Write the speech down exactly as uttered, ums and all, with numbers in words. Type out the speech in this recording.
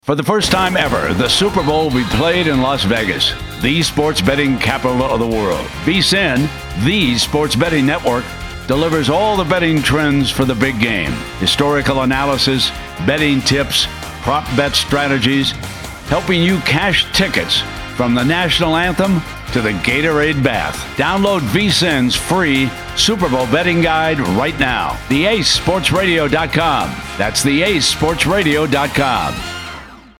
For the first time ever, the Super Bowl will be played in Las Vegas, the sports betting capital of the world. V S I N, the sports betting network, delivers all the betting trends for the big game. Historical analysis, betting tips, prop bet strategies, helping you cash tickets from the national anthem to the Gatorade bath. Download V S I N's free Super Bowl betting guide right now. the ace sports radio dot com. That's the ace sports radio dot com.